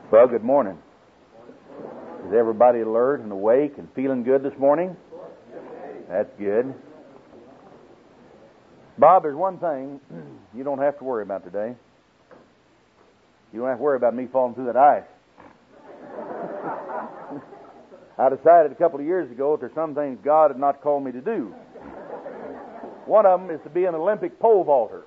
Well, good morning. Is everybody alert and awake and feeling good this morning? That's good. Bob, there's one thing you don't have to worry about today. You don't have to worry about me falling through that ice. I decided a couple of years ago that there's some things God had not called me to do. One of them is to be an Olympic pole vaulter.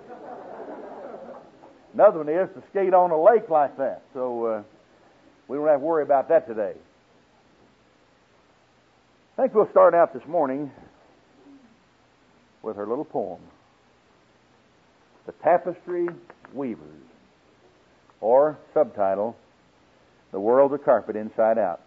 Another one is to skate on a lake like that. So we don't have to worry about that today. I think we'll start out this morning with her little poem, The Tapestry Weavers, or subtitle, The World's a Carpet Inside Out.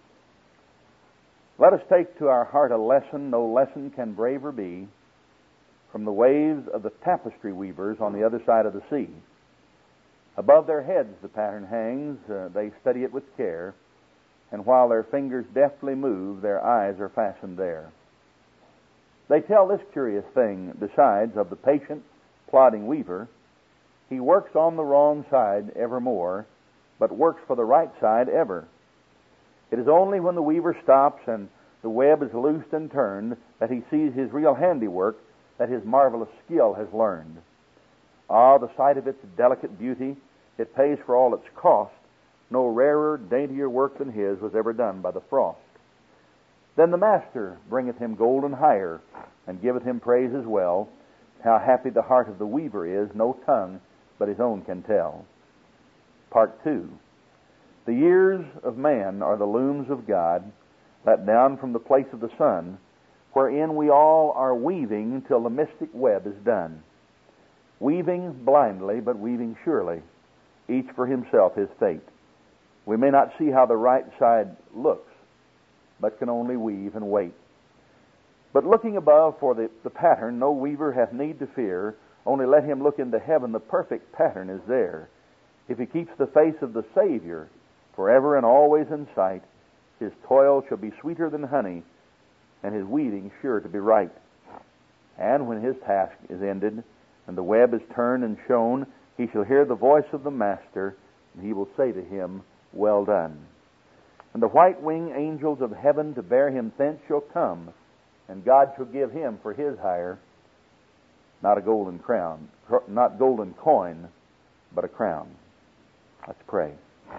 Let us take to our heart a lesson no lesson can braver be from the waves of the tapestry weavers on the other side of the sea. Above their heads the pattern hangs, they study it with care, and while their fingers deftly move, their eyes are fastened there. They tell this curious thing, besides, of the patient, plodding weaver. He works on the wrong side evermore, but works for the right side ever. It is only when the weaver stops and the web is loosed and turned that he sees his real handiwork, that his marvelous skill has learned. Ah, the sight of its delicate beauty, it pays for all its cost. No rarer, daintier work than his was ever done by the frost. Then the master bringeth him gold and hire, and giveth him praise as well. How happy the heart of the weaver is, no tongue but his own can tell. Part 2. The years of man are the looms of God, let down from the place of the sun, wherein we all are weaving till the mystic web is done. Weaving blindly, but weaving surely, each for himself his fate. We may not see how the right side looks, but can only weave and wait. But looking above for the pattern, no weaver hath need to fear. Only let him look into heaven, the perfect pattern is there. If he keeps the face of the Savior forever and always in sight, his toil shall be sweeter than honey, and his weaving sure to be right. And when his task is ended, and the web is turned and shown, he shall hear the voice of the Master, and he will say to him, Well done. And the white-winged angels of heaven to bear him thence shall come, and God shall give him for his hire not a golden crown, not golden coin, but a crown. Let's pray.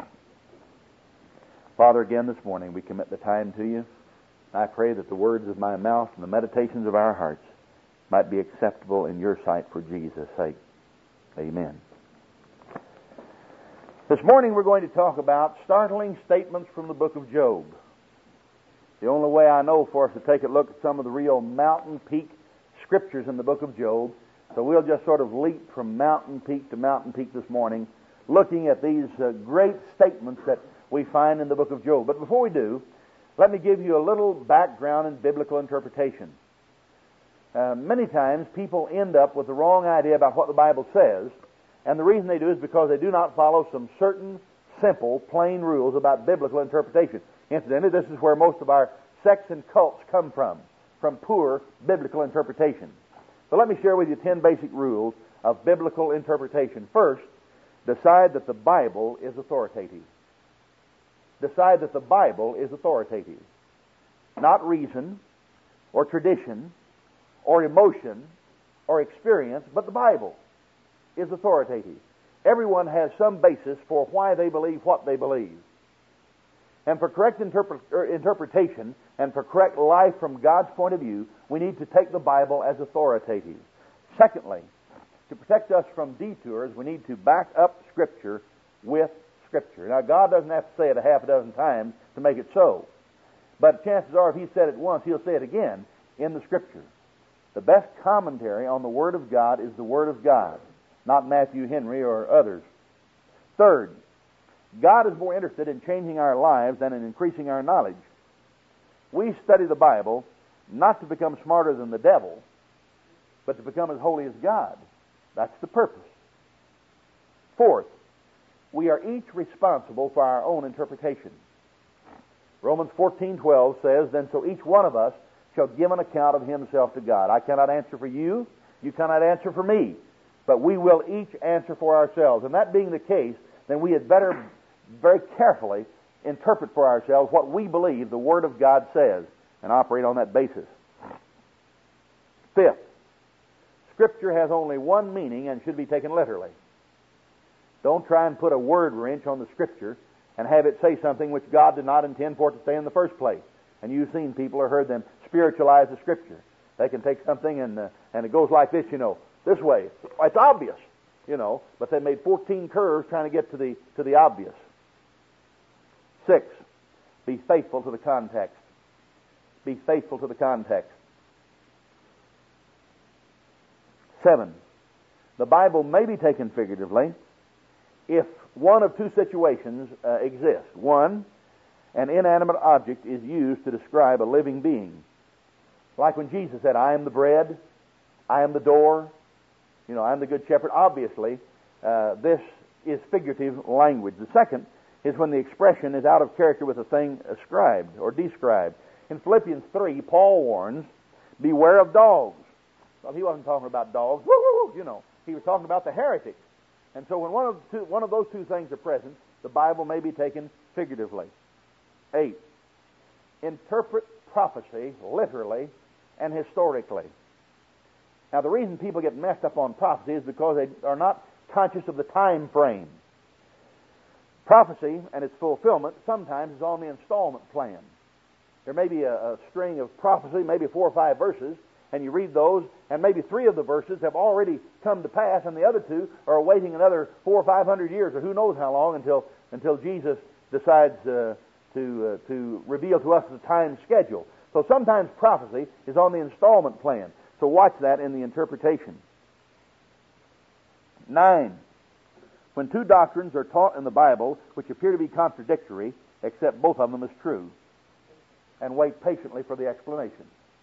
Father, again this morning we commit the time to you. I pray that the words of my mouth and the meditations of our hearts might be acceptable in your sight for Jesus' sake. Amen. This morning we're going to talk about startling statements from the book of Job. The only way I know for us to take a look at some of the real mountain peak scriptures in the book of Job, so we'll just sort of leap from mountain peak to mountain peak this morning, looking at these great statements that we find in the book of Job. But before we do, let me give you a little background in biblical interpretation. Many times people end up with the wrong idea about what the Bible says, and the reason they do is because they do not follow some certain simple, plain rules about biblical interpretation. Incidentally, this is where most of our sects and cults come from poor biblical interpretation. So let me share with you 10 basic rules of biblical interpretation. First, decide that the Bible is authoritative. Decide that the Bible is authoritative. Not reason, or tradition, or emotion, or experience, but the Bible is authoritative. Everyone has some basis for why they believe what they believe. And for correct interpretation and for correct life from God's point of view, we need to take the Bible as authoritative. Secondly, to protect us from detours, we need to back up Scripture with Scripture. Now, God doesn't have to say it a half a dozen times to make it so. But chances are, if He said it once, He'll say it again in the Scripture. The best commentary on the Word of God is the Word of God, not Matthew Henry or others. Third, God is more interested in changing our lives than in increasing our knowledge. We study the Bible not to become smarter than the devil, but to become as holy as God. That's the purpose. Fourth, we are each responsible for our own interpretation. Romans 14:12 says, Then so each one of us shall give an account of himself to God. I cannot answer for you, you cannot answer for me, but we will each answer for ourselves. And that being the case, then we had better very carefully interpret for ourselves what we believe the Word of God says and operate on that basis. Fifth, Scripture has only one meaning and should be taken literally. Don't try and put a word wrench on the Scripture and have it say something which God did not intend for it to say in the first place. And you've seen people or heard them spiritualize the Scripture. They can take something and it goes like this, this way. It's obvious, but they made 14 curves trying to get to the obvious. 6, be faithful to the context. Be faithful to the context. 7, the Bible may be taken figuratively if one of two situations exist. One, an inanimate object is used to describe a living being. Like when Jesus said, I am the bread, I am the door, I am the good shepherd. Obviously, this is figurative language. The second is when the expression is out of character with a thing ascribed or described. In Philippians 3, Paul warns, beware of dogs. Well, he wasn't talking about dogs, he was talking about the heretics. And so when one of those two things are present, the Bible may be taken figuratively. 8, interpret prophecy literally and historically. Now, the reason people get messed up on prophecy is because they are not conscious of the time frame. Prophecy and its fulfillment sometimes is on the installment plan. There may be a string of prophecy, maybe 4 or 5 verses, and you read those, and maybe 3 of the verses have already come to pass, and the other 2 are awaiting another 400 or 500 years, or who knows how long, until Jesus decides to reveal to us the time schedule. So sometimes prophecy is on the installment plan. So watch that in the interpretation. 9, when 2 doctrines are taught in the Bible which appear to be contradictory, accept both of them as true, and wait patiently for the explanation.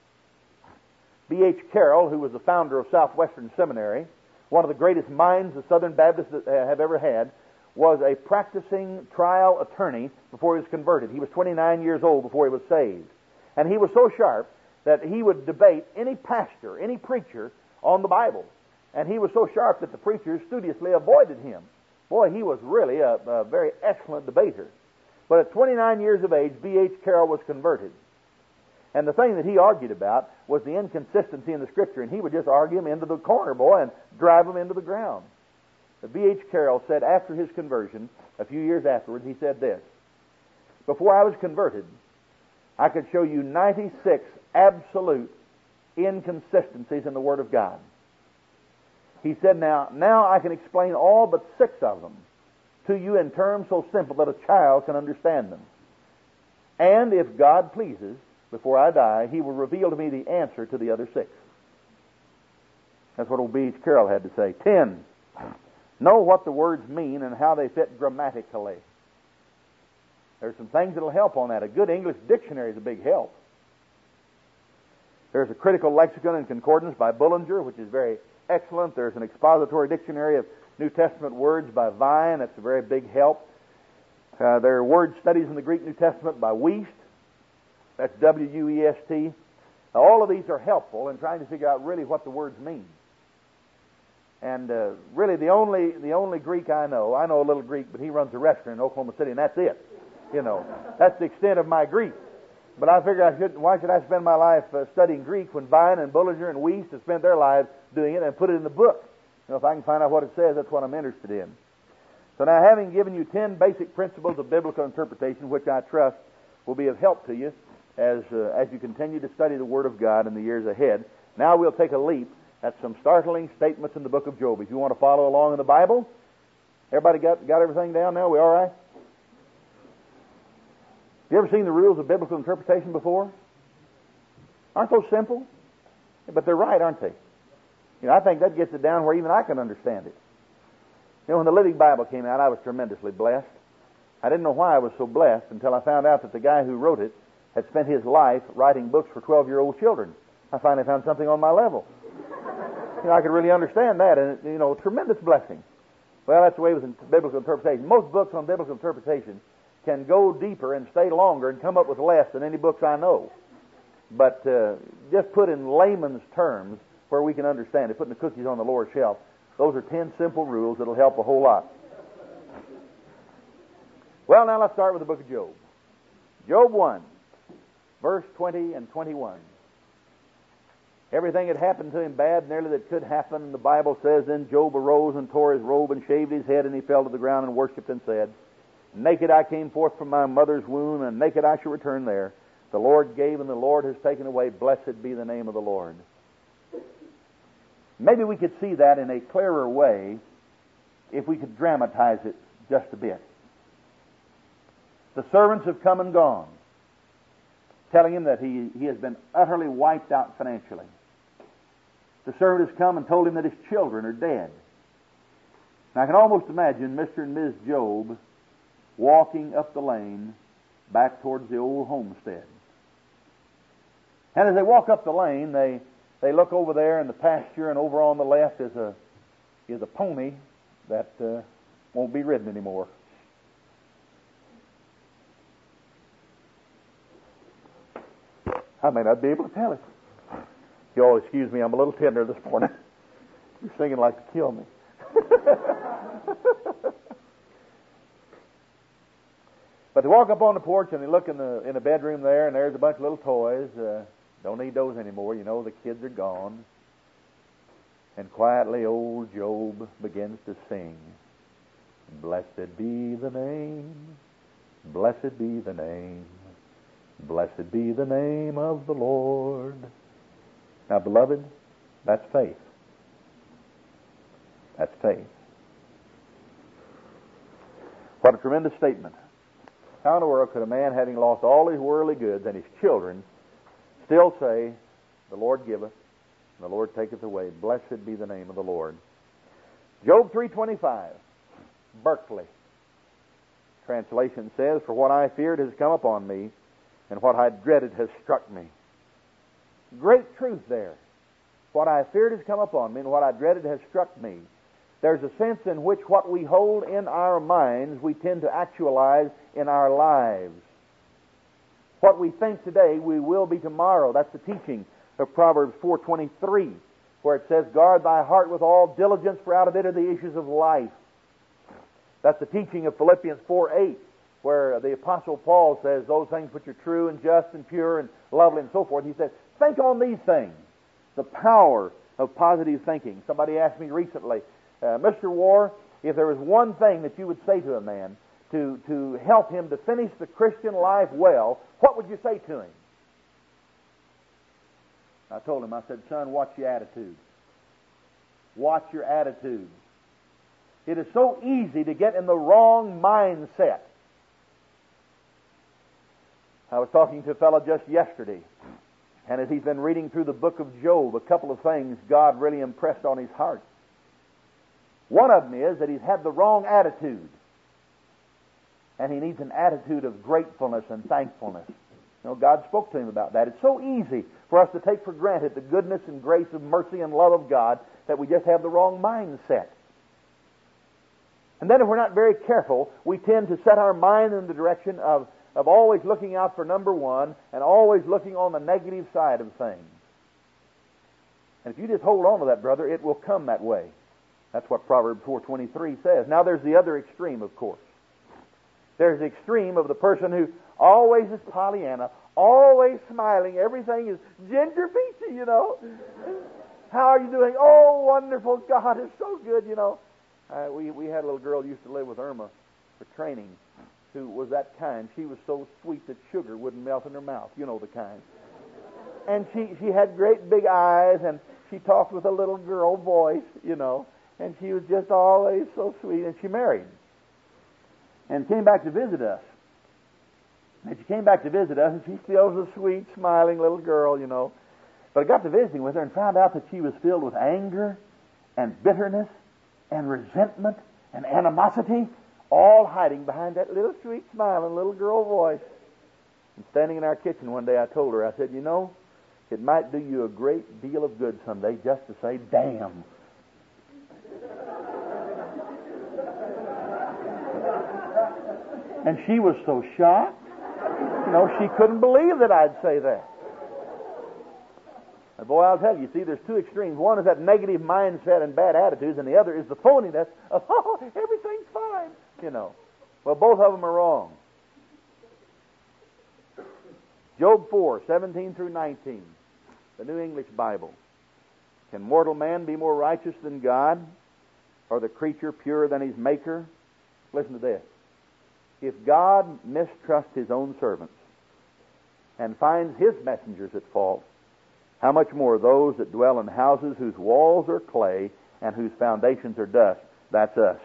B.H. Carroll, who was the founder of Southwestern Seminary, one of the greatest minds the Southern Baptists have ever had, was a practicing trial attorney before he was converted. He was 29 years old before he was saved. And he was so sharp that he would debate any pastor, any preacher on the Bible. And he was so sharp that the preachers studiously avoided him. Boy, he was really a very excellent debater. But at 29 years of age, B.H. Carroll was converted. And the thing that he argued about was the inconsistency in the Scripture, and he would just argue them into the corner, boy, and drive them into the ground. But B.H. Carroll said after his conversion, a few years afterwards, he said this, before I was converted, I could show you 96 absolute inconsistencies in the Word of God. He said, now I can explain all but 6 of them to you in terms so simple that a child can understand them. And if God pleases, before I die, He will reveal to me the answer to the other 6. That's what old B.H. Carroll had to say. 10, know what the words mean and how they fit grammatically. There's some things that will help on that. A good English dictionary is a big help. There's a critical lexicon and concordance by Bullinger, which is very excellent. There's an expository dictionary of New Testament words by Vine. That's a very big help. There are word studies in the Greek New Testament by Wuest. That's W-U-E-S-T. Now, all of these are helpful in trying to figure out really what the words mean. And really, the only Greek I know a little Greek, but he runs a restaurant in Oklahoma City, and that's it. That's the extent of my Greek. But I figure why should I spend my life studying Greek when Vine and Bullinger and Wuest have spent their lives doing it and put it in the book? If I can find out what it says, that's what I'm interested in. So now, having given you 10 basic principles of biblical interpretation, which I trust will be of help to you as you continue to study the Word of God in the years ahead, now we'll take a leap at some startling statements in the book of Job. If you want to follow along in the Bible, everybody got everything down now? We all right? You ever seen the rules of biblical interpretation before? Aren't those simple? But they're right, aren't they? I think that gets it down where even I can understand it. When the Living Bible came out, I was tremendously blessed. I didn't know why I was so blessed until I found out that the guy who wrote it had spent his life writing books for 12-year-old children. I finally found something on my level. I could really understand that, and tremendous blessing. Well, that's the way it was in biblical interpretation. Most books on biblical interpretation can go deeper and stay longer and come up with less than any books I know. But just put in layman's terms where we can understand it, putting the cookies on the lower shelf, those are 10 simple rules that will help a whole lot. Well, now let's start with the book of Job. Job 1, verse 20 and 21. Everything had happened to him bad, nearly that could happen. And the Bible says, then Job arose and tore his robe and shaved his head, and he fell to the ground and worshipped and said, naked I came forth from my mother's womb, and naked I shall return there. The Lord gave, and the Lord has taken away. Blessed be the name of the Lord. Maybe we could see that in a clearer way if we could dramatize it just a bit. The servants have come and gone, telling him that he has been utterly wiped out financially. The servant has come and told him that his children are dead. Now, I can almost imagine Mr. and Ms. Job walking up the lane back towards the old homestead. And as they walk up the lane, they look over there in the pasture, and over on the left is a pony that won't be ridden anymore. I may not be able to tell it. You all excuse me, I'm a little tender this morning. You're singing like to kill me. But they walk up on the porch and they look in the bedroom there, and there's a bunch of little toys. Don't need those anymore. You know, the kids are gone. And quietly old Job begins to sing. Blessed be the name, blessed be the name, blessed be the name of the Lord. Now, beloved, that's faith. That's faith. What a tremendous statement. How in the world could a man, having lost all his worldly goods and his children, still say, the Lord giveth, and the Lord taketh away. Blessed be the name of the Lord. Job 3:25, Berkeley translation says, for what I feared has come upon me, and what I dreaded has struck me. Great truth there. What I feared has come upon me, and what I dreaded has struck me. There's a sense in which what we hold in our minds, we tend to actualize in our lives. What we think today, we will be tomorrow. That's the teaching of Proverbs 4:23, where it says, guard thy heart with all diligence, for out of it are the issues of life. That's the teaching of Philippians 4:8, where the Apostle Paul says, those things which are true and just and pure and lovely and so forth. He says, think on these things. The power of positive thinking. Somebody asked me recently, Mr. Warr, if there was one thing that you would say to a man to help him to finish the Christian life well, what would you say to him? I told him, I said, son, watch your attitude. Watch your attitude. It is so easy to get in the wrong mindset. I was talking to a fellow just yesterday, and as he's been reading through the book of Job, a couple of things God really impressed on his heart. One of them is that he's had the wrong attitude, and he needs an attitude of gratefulness and thankfulness. You know, God spoke to him about that. It's so easy for us to take for granted the goodness and grace and mercy and love of God that we just have the wrong mindset. And then if we're not very careful, we tend to set our mind in the direction of always looking out for number one and always looking on the negative side of things. And if you just hold on to that, brother, it will come that way. That's what Proverbs 4:23 says. Now there's the other extreme, of course. There's the extreme of the person who always is Pollyanna, always smiling, everything is ginger peachy, you know. How are you doing? Oh, wonderful, God is so good, you know. We had a little girl who used to live with Irma for training who was that kind. She was so sweet that sugar wouldn't melt in her mouth. You know the kind. And she had great big eyes, and she talked with a little girl voice, you know. And she was just always so sweet. And she married and came back to visit us. And she came back to visit us, and she still was a sweet, smiling little girl, you know. But I got to visiting with her and found out that she was filled with anger and bitterness and resentment and animosity, all hiding behind that little sweet, smiling little girl voice. And standing in our kitchen one day, I told her, I said, you know, it might do you a great deal of good someday just to say, damn. And she was so shocked. You know, she couldn't believe that I'd say that. And boy, I'll tell you, see, there's two extremes. One is that negative mindset and bad attitudes, and the other is the phoniness of, oh, everything's fine, you know. Well, both of them are wrong. Job 4, 17 through 19, the New English Bible. Can mortal man be more righteous than God, or the creature purer than his Maker? Listen to this. If God mistrusts His own servants and finds His messengers at fault, how much more those that dwell in houses whose walls are clay and whose foundations are dust? That's us.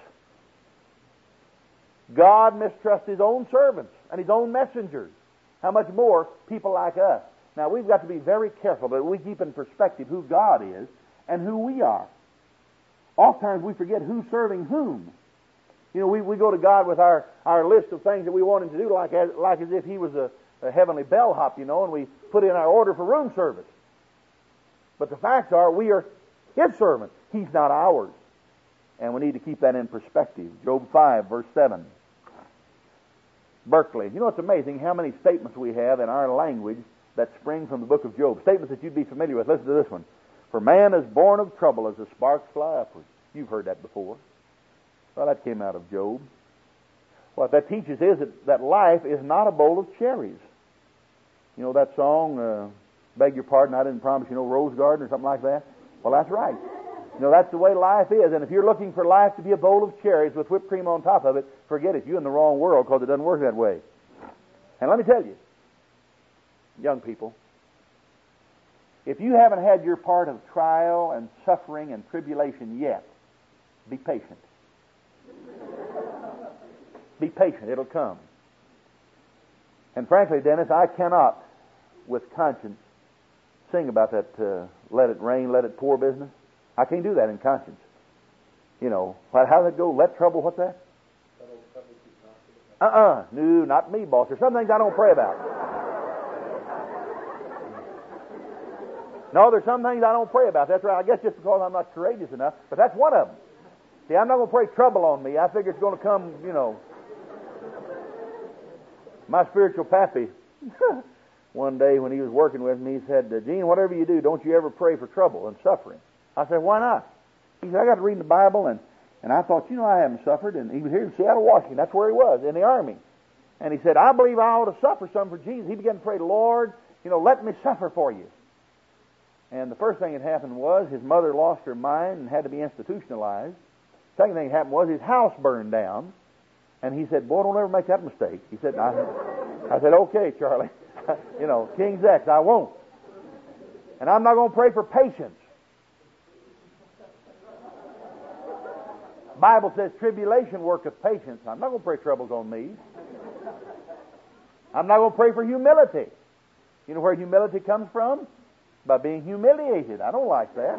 God mistrusts His own servants and His own messengers. How much more people like us? Now, we've got to be very careful that we keep in perspective who God is and who we are. Oftentimes we forget who's serving whom. You know, we go to God with our list of things that we want Him to do like as if He was a heavenly bellhop, you know, and we put in our order for room service. But the facts are we are His servants. He's not ours. And we need to keep that in perspective. Job 5, verse 7. Berkeley. You know, it's amazing how many statements we have in our language that spring from the book of Job. Statements that you'd be familiar with. Listen to this one. For man is born of trouble as the sparks fly upward. You've heard that before. Well, that came out of Job. What that teaches is that life is not a bowl of cherries. You know that song, beg your pardon, I didn't promise you no rose garden or something like that? Well, that's right. You know, that's the way life is. And if you're looking for life to be a bowl of cherries with whipped cream on top of it, forget it. You're in the wrong world because it doesn't work that way. And let me tell you, young people, if you haven't had your part of trial and suffering and tribulation yet, be patient. Be patient. It'll come. And frankly, Dennis, I cannot, with conscience, sing about that let it rain, let it pour business. I can't do that in conscience. You know, how does it go? Let trouble, what's that? No, not me, boss. There's some things I don't pray about. No, there's some things I don't pray about. That's right. I guess just because I'm not courageous enough. But that's one of them. See, I'm not going to pray trouble on me. I figure it's going to come, you know. My spiritual pappy, one day when he was working with me, he said, Gene, whatever you do, don't you ever pray for trouble and suffering. I said, why not? He said, I got to read the Bible, and I thought, you know, I haven't suffered. And he was here in Seattle, Washington. That's where he was, in the Army. And he said, I believe I ought to suffer some for Jesus. He began to pray, Lord, you know, let me suffer for you. And the first thing that happened was his mother lost her mind and had to be institutionalized. Second thing that happened was his house burned down. And he said, boy, don't ever make that mistake. He said, I said, okay, Charlie. You know, King's X, I won't. And I'm not going to pray for patience. The Bible says tribulation worketh patience. I'm not going to pray troubles on me. I'm not going to pray for humility. You know where humility comes from? By being humiliated. I don't like that.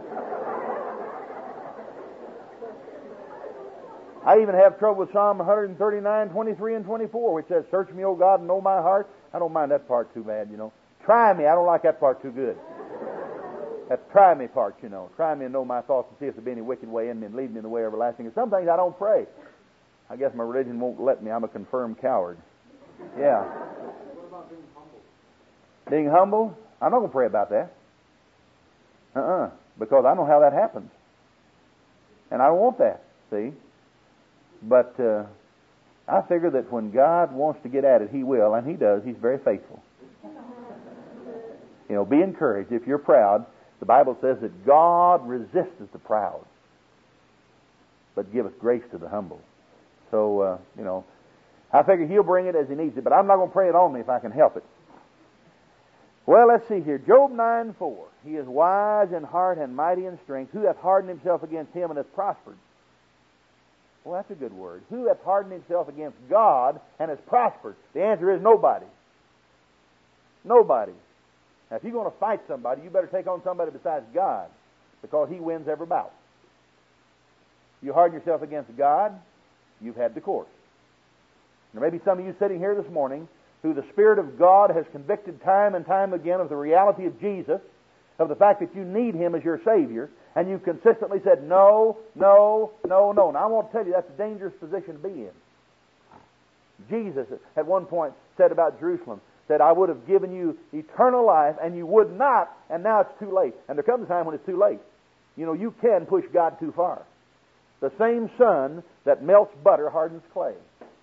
I even have trouble with Psalm 139, 23, and 24, which says, search me, O God, and know my heart. I don't mind that part too bad, you know. Try me. I don't like that part too good. That try me part, you know. Try me and know my thoughts and see if there be any wicked way in me and lead me in the way everlasting. And some things I don't pray. I guess my religion won't let me. I'm a confirmed coward. Yeah. What about being humble? Being humble? I'm not going to pray about that. Because I know how that happens. And I don't want that, see? But I figure that when God wants to get at it, He will, and He does. He's very faithful. You know, be encouraged. If you're proud, the Bible says that God resisteth the proud, but giveth grace to the humble. So, you know, I figure He'll bring it as He needs it, but I'm not going to pray it on me if I can help it. Well, let's see here. Job 9:4. He is wise in heart and mighty in strength. Who hath hardened himself against Him and hath prospered? Well, that's a good word. Who hath hardened himself against God and has prospered? The answer is nobody. Nobody. Now, if you're going to fight somebody, you better take on somebody besides God, because He wins every bout. You harden yourself against God, you've had the course. There may be some of you sitting here this morning who the Spirit of God has convicted time and time again of the reality of Jesus, of the fact that you need Him as your Savior, and you've consistently said, no, no, no, no. Now, I want to tell you that's a dangerous position to be in. Jesus, at one point, said about Jerusalem, said, I would have given you eternal life, and you would not, and now it's too late. And there comes a time when it's too late. You know, you can push God too far. The same sun that melts butter hardens clay.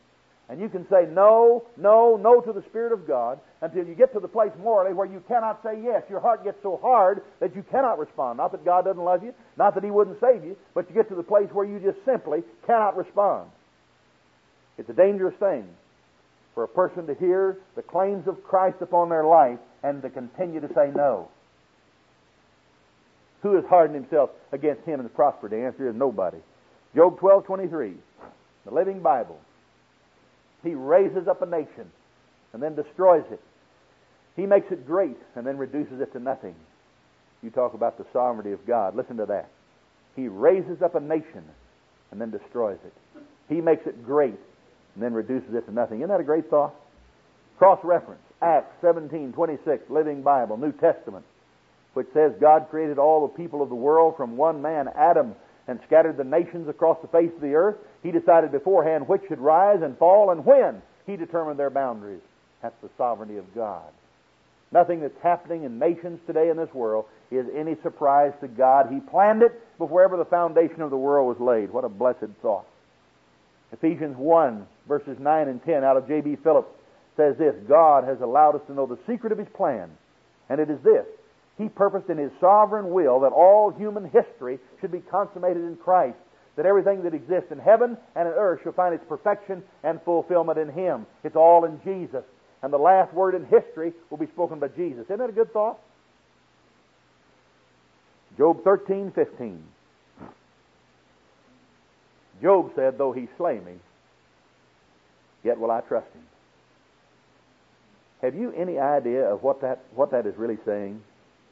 And you can say no, no, no to the Spirit of God until you get to the place morally where you cannot say yes. Your heart gets so hard that you cannot respond. Not that God doesn't love you, not that He wouldn't save you, but you get to the place where you just simply cannot respond. It's a dangerous thing for a person to hear the claims of Christ upon their life and to continue to say no. Who has hardened himself against Him and has prospered? The answer is nobody. Job 12:23, the Living Bible. He raises up a nation and then destroys it. He makes it great and then reduces it to nothing. You talk about the sovereignty of God. Listen to that. He raises up a nation and then destroys it. He makes it great and then reduces it to nothing. Isn't that a great thought? Cross-reference. Acts 17:26, Living Bible, New Testament, which says God created all the people of the world from one man, Adam, and scattered the nations across the face of the earth. He decided beforehand which should rise and fall and when. He determined their boundaries. That's the sovereignty of God. Nothing that's happening in nations today in this world is any surprise to God. He planned it before ever the foundation of the world was laid. What a blessed thought. Ephesians 1, verses 9 and 10 out of J.B. Phillips says this: God has allowed us to know the secret of His plan, and it is this: He purposed in His sovereign will that all human history should be consummated in Christ, that everything that exists in heaven and in earth shall find its perfection and fulfillment in Him. It's all in Jesus. And the last word in history will be spoken by Jesus. Isn't that a good thought? Job 13:15. Job said, though He slay me, yet will I trust Him. Have you any idea of what that is really saying?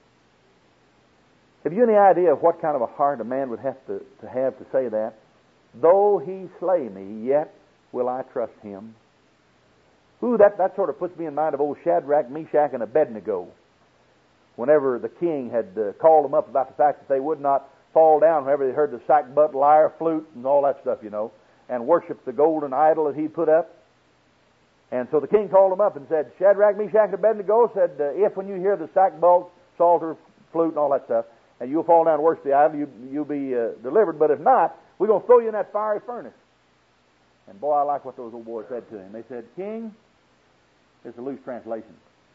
Have you any idea of what kind of a heart a man would have to say that? Though He slay me, yet will I trust Him. Ooh, that sort of puts me in mind of old Shadrach, Meshach, and Abednego. Whenever the king had called them up about the fact that they would not fall down whenever they heard the sackbut, lyre, flute, and all that stuff, and worship the golden idol that he put up. And so the king called them up and said, Shadrach, Meshach, and Abednego, said, if when you hear the sackbut, psalter, flute, and all that stuff, and you'll fall down and worship the idol, you'll be delivered. But if not, we're going to throw you in that fiery furnace. And boy, I like what those old boys said to him. They said, King, it's a loose translation.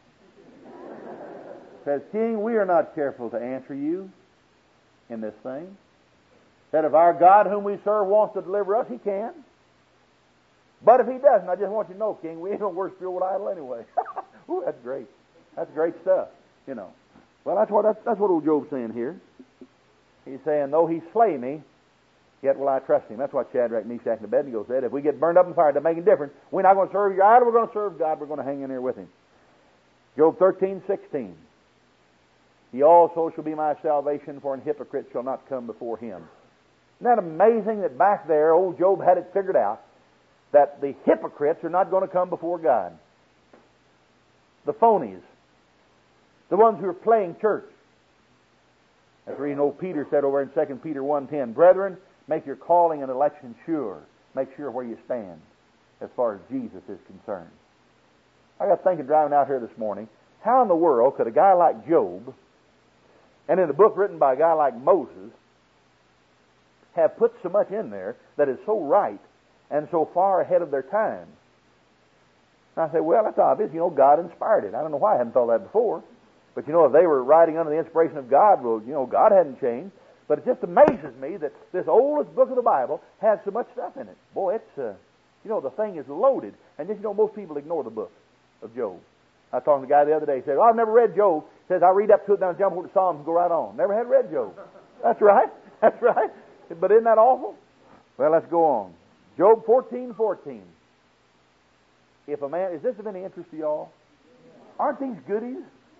Says, King, we are not careful to answer you in this thing. That if our God whom we serve wants to deliver us, He can. But if He doesn't, I just want you to know, King, we ain't going to worship your old idol anyway. Ooh, that's great. That's great stuff, Well, that's what old Job's saying here. He's saying, though He slay me, yet will I trust Him. That's what Shadrach, Meshach, and Abednego said. If we get burned up in fire, it doesn't make any difference. We're not going to serve your idol. We're going to serve God. We're going to hang in here with Him. Job 13:16. He also shall be my salvation, for an hypocrite shall not come before Him. Isn't that amazing that back there, old Job had it figured out that the hypocrites are not going to come before God. The phonies. The ones who are playing church. That's where old Peter said over in 2 Peter 1:10, Brethren, make your calling and election sure. Make sure where you stand as far as Jesus is concerned. I got thinking driving out here this morning, how in the world could a guy like Job, and in a book written by a guy like Moses, have put so much in there that is so right and so far ahead of their time? And I say, well, that's obvious. God inspired it. I don't know why I hadn't thought that before. But if they were writing under the inspiration of God, well, God hadn't changed. But it just amazes me that this oldest book of the Bible has so much stuff in it. Boy, it's, the thing is loaded. And just, most people ignore the book of Job. I was talking to a guy the other day. He said, I've never read Job. He says, I read up to it, then I jump over to Psalms and go right on. Never had read Job. That's right. That's right. But isn't that awful? Well, let's go on. Job 14:14. If a man, is this of any interest to y'all? Aren't these goodies?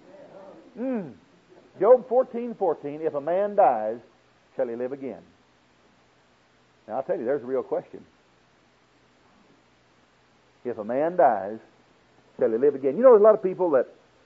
Job 14:14. If a man dies, shall he live again? Now, I'll tell you, there's a real question. If a man dies, shall he live again? There's a lot of people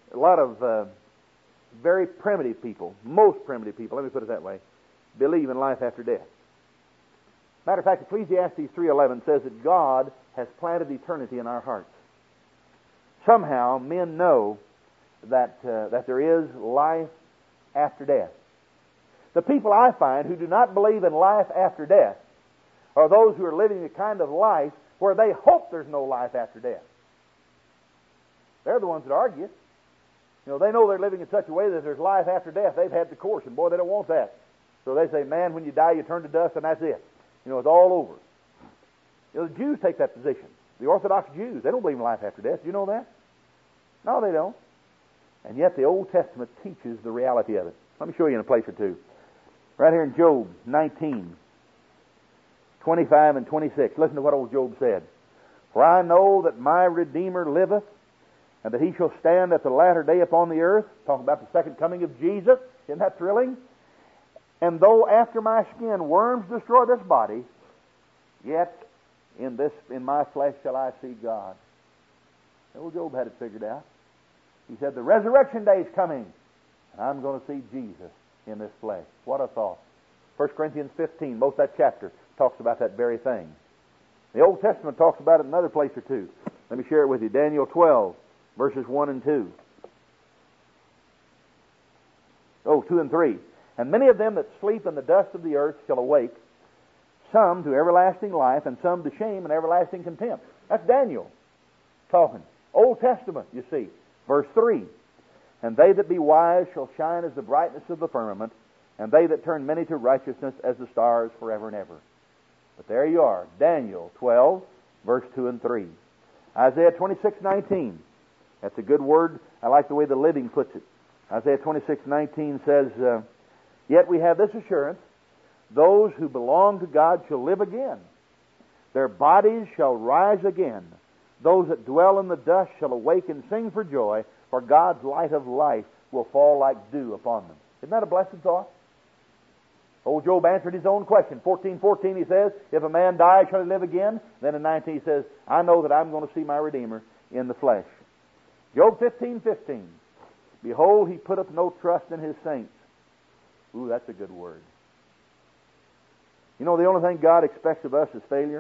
very primitive people, most primitive people, let me put it that way, believe in life after death. Matter of fact, Ecclesiastes 3:11 says that God has planted eternity in our hearts. Somehow, men know that there is life after death. The people I find who do not believe in life after death are those who are living the kind of life where they hope there's no life after death. They're the ones that argue. They know they're living in such a way that there's life after death. They've had the course, and boy, they don't want that. So they say, man, when you die, you turn to dust, and that's it. It's all over. The Jews take that position. The Orthodox Jews, they don't believe in life after death. Do you know that? No, they don't. And yet the Old Testament teaches the reality of it. Let me show you in a place or two. Right here in Job 19, 25 and 26. Listen to what old Job said. For I know that my Redeemer liveth, and that he shall stand at the latter day upon the earth. Talking about the second coming of Jesus. Isn't that thrilling? And though after my skin worms destroy this body, yet in my flesh shall I see God. Old Job had it figured out. He said, the resurrection day is coming, and I'm going to see Jesus in this flesh. What a thought. 1 Corinthians 15, most of that chapter, talks about that very thing. The Old Testament talks about it in another place or two. Let me share it with you. Daniel 12, verses 1 and 2. 2 and 3. And many of them that sleep in the dust of the earth shall awake, some to everlasting life, and some to shame and everlasting contempt. That's Daniel talking. Old Testament, you see. Verse 3. And they that be wise shall shine as the brightness of the firmament, and they that turn many to righteousness as the stars forever and ever. But there you are. Daniel 12, verse 2 and 3. Isaiah 26:19. That's a good word. I like the way the Living puts it. Isaiah 26:19 says, Yet we have this assurance, those who belong to God shall live again. Their bodies shall rise again. Those that dwell in the dust shall awake and sing for joy, for God's light of life will fall like dew upon them. Isn't that a blessed thought? Old Job answered his own question. 14:14 he says, if a man die, shall he live again? Then in 19 he says, I know that I'm going to see my Redeemer in the flesh. Job 15:15. Behold, he putteth no trust in his saints. Ooh, that's a good word. The only thing God expects of us is failure.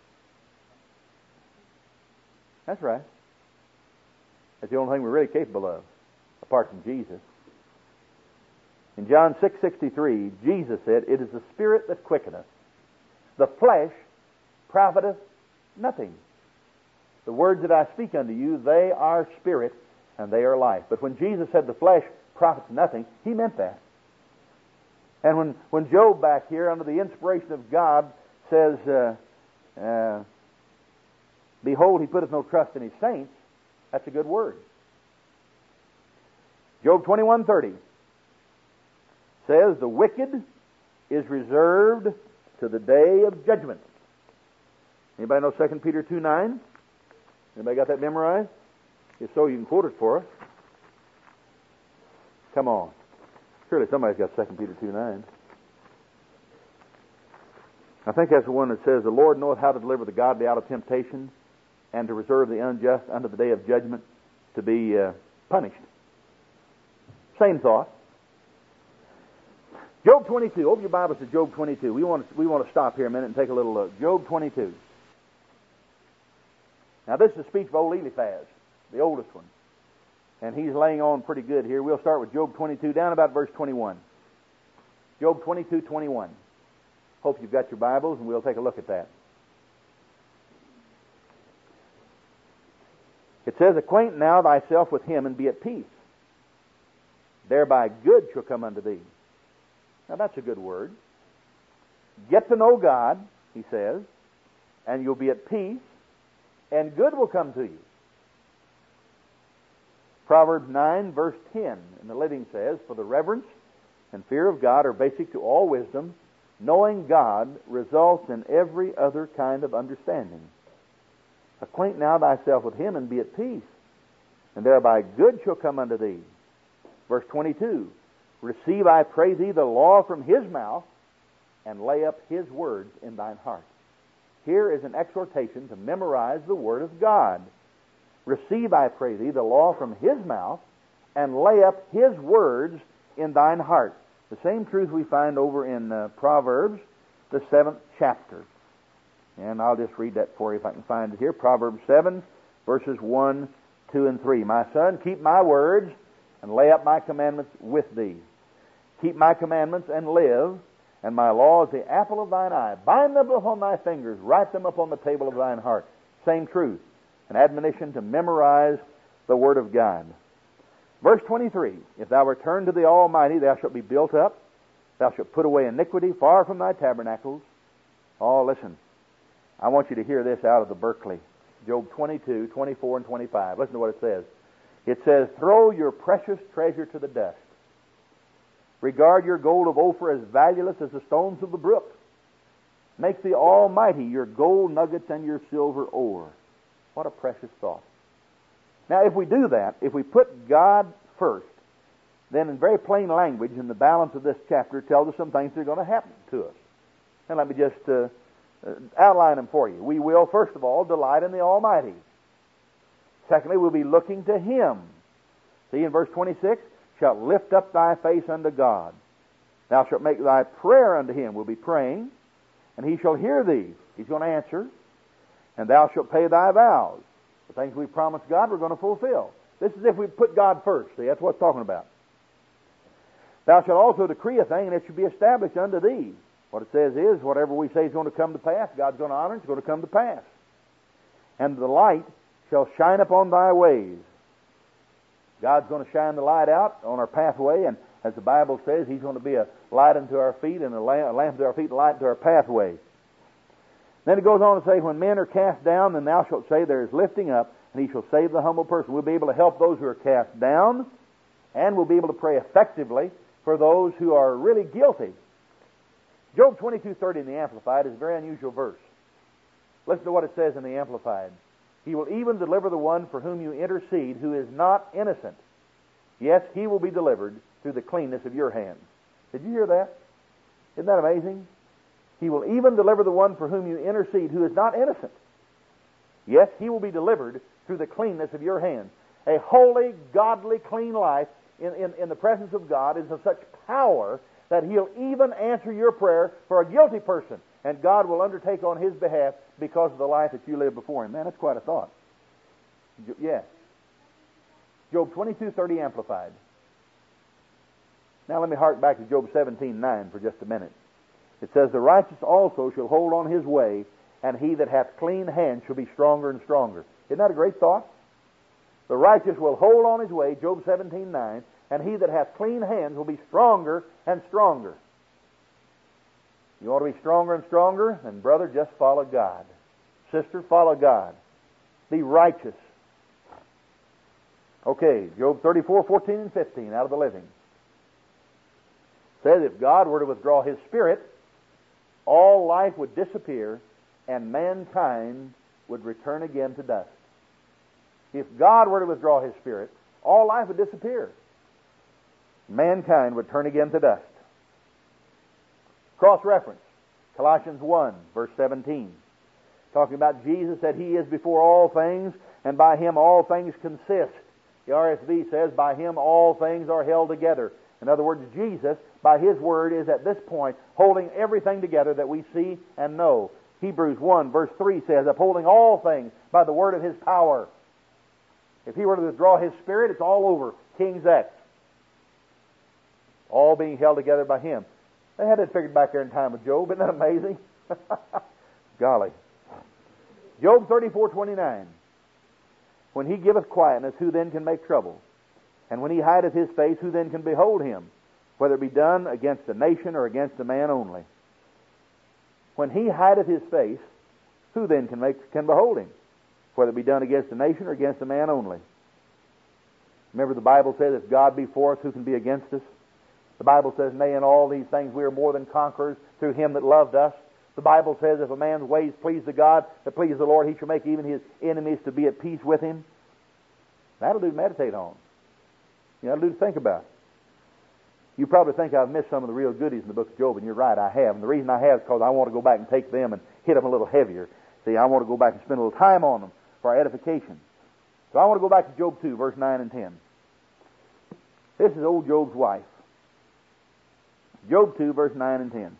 That's right. That's the only thing we're really capable of, apart from Jesus. In John 6:63, Jesus said, It is the Spirit that quickeneth. The flesh profiteth nothing. The words that I speak unto you, they are spirit, and they are life. But when Jesus said the flesh profits nothing, he meant that. And when Job back here, under the inspiration of God, says, Behold, he putteth no trust in his saints, that's a good word. Job 21:30 says, The wicked is reserved to the day of judgment. Anybody know 2 Peter 2:9? Anybody got that memorized? If so, you can quote it for us. Come on. Surely somebody's got 2 Peter 2:9. I think that's the one that says, The Lord knoweth how to deliver the godly out of temptation, and to reserve the unjust unto the day of judgment to be punished. Same thought. Job 22. Open your Bibles to Job 22. We want to stop here a minute and take a little look. Job 22. Now this is the speech of old Eliphaz, the oldest one. And he's laying on pretty good here. We'll start with Job 22, down about verse 21. Job 22:21. Hope you've got your Bibles, and we'll take a look at that. It says, Acquaint now thyself with him, and be at peace. Thereby good shall come unto thee. Now that's a good word. Get to know God, he says, and you'll be at peace, and good will come to you. Proverbs 9, verse 10 in the Living says, For the reverence and fear of God are basic to all wisdom. Knowing God results in every other kind of understanding. Acquaint now thyself with him, and be at peace, and thereby good shall come unto thee. Verse 22, Receive, I pray thee, the law from his mouth, and lay up his words in thine heart. Here is an exhortation to memorize the Word of God. Receive, I pray thee, the law from his mouth, and lay up his words in thine heart. The same truth we find over in Proverbs, the 7th chapter. And I'll just read that for you if I can find it here. Proverbs 7, verses 1, 2, and 3. My son, keep my words, and lay up my commandments with thee. Keep my commandments and live, and my law is the apple of thine eye. Bind them upon thy fingers, write them upon the table of thine heart. Same truth, an admonition to memorize the Word of God. Verse 23, if thou return to the Almighty, thou shalt be built up. Thou shalt put away iniquity far from thy tabernacles. Oh, listen, I want you to hear this out of the Berkeley. Job 22, 24, and 25. Listen to what it says. It says, throw your precious treasure to the dust. Regard your gold of Ophir as valueless as the stones of the brook. Make the Almighty your gold nuggets and your silver ore. What a precious thought. Now, if we do that, if we put God first, then in very plain language, in the balance of this chapter, it tells us some things that are going to happen to us. And let me just outline them for you. We will, first of all, delight in the Almighty. Secondly, we'll be looking to Him. See, in verse 26, shalt lift up thy face unto God. Thou shalt make thy prayer unto Him. We'll be praying, and He shall hear thee. He's going to answer. And thou shalt pay thy vows. The things we promised God, we're going to fulfill. This is if we put God first. See, that's what it's talking about. Thou shalt also decree a thing, and it shall be established unto thee. What it says is, whatever we say is going to come to pass, God's going to honor it, it's going to come to pass. And the light shall shine upon thy ways. God's going to shine the light out on our pathway, and as the Bible says, He's going to be a light unto our feet, and a lamp unto our feet, and a light unto our pathway. Then it goes on to say, when men are cast down, then thou shalt say, there is lifting up, and He shall save the humble person. We'll be able to help those who are cast down, and we'll be able to pray effectively for those who are really guilty. Job 22:30 in the Amplified is a very unusual verse. Listen to what it says in the Amplified. He will even deliver the one for whom you intercede, who is not innocent. Yes, he will be delivered through the cleanness of your hands. Did you hear that? Isn't that amazing? He will even deliver the one for whom you intercede, who is not innocent. Yes, he will be delivered through the cleanness of your hands. A holy, godly, clean life in the presence of God is of such power that He'll even answer your prayer for a guilty person, and God will undertake on his behalf because of the life that you live before Him. Man, that's quite a thought. Yes. Job 22:30 Amplified. Now let me hark back to Job 17:9 for just a minute. It says, the righteous also shall hold on his way, and he that hath clean hands shall be stronger and stronger. Isn't that a great thought? The righteous will hold on his way, Job 17:9, and he that hath clean hands will be stronger and stronger. You want to be stronger and stronger? Then, brother, just follow God. Sister, follow God. Be righteous. Okay, Job 34:14 and 15 out of the Living. It says, if God were to withdraw His Spirit, all life would disappear, and mankind would return again to dust. If God were to withdraw His Spirit, all life would disappear. Mankind would turn again to dust. Cross-reference. Colossians 1, verse 17. Talking about Jesus, that He is before all things, and by Him all things consist. The RSV says, by Him all things are held together. In other words, Jesus, by His Word, is at this point holding everything together that we see and know. Hebrews 1, verse 3 says, upholding all things by the word of His power. If He were to withdraw His Spirit, it's all over. King's X. All being held together by Him. They had it figured back there in time with Job. Isn't that amazing? Golly. Job 34:29. When He giveth quietness, who then can make trouble? And when He hideth His face, who then can behold Him? Whether it be done against a nation or against a man only. When He hideth His face, who then can behold Him? Whether it be done against a nation or against a man only. Remember the Bible says, if God be for us, who can be against us? The Bible says, nay, in all these things we are more than conquerors through Him that loved us. The Bible says, if a man's ways please the God that please the Lord, He shall make even his enemies to be at peace with him. That'll do to meditate on. That'll do to think about. You probably think I've missed some of the real goodies in the book of Job, and you're right, I have. And the reason I have is because I want to go back and take them and hit them a little heavier. See, I want to go back and spend a little time on them for our edification. So I want to go back to Job 2, verse 9 and 10. This is old Job's wife. Job 2, verse 9 and 10.